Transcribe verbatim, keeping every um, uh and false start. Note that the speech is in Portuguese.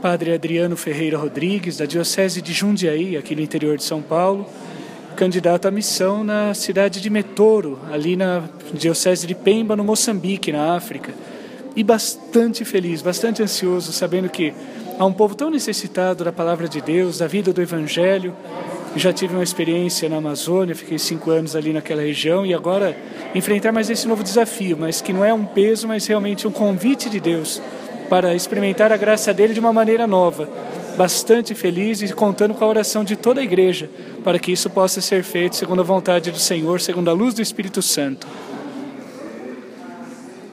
Padre Adriano Ferreira Rodrigues, da Diocese de Jundiaí, aqui no interior de São Paulo, candidato à missão na cidade de Metoro, ali na Diocese de Pemba, no Moçambique, na África. E bastante feliz, bastante ansioso, sabendo que há um povo tão necessitado da palavra de Deus, da vida do Evangelho. Já tive uma experiência na Amazônia, fiquei cinco anos ali naquela região, e agora enfrentar mais esse novo desafio, mas que não é um peso, mas realmente um convite de Deus para experimentar a graça dele de uma maneira nova. Bastante feliz e contando com a oração de toda a igreja, para que isso possa ser feito segundo a vontade do Senhor, segundo a luz do Espírito Santo.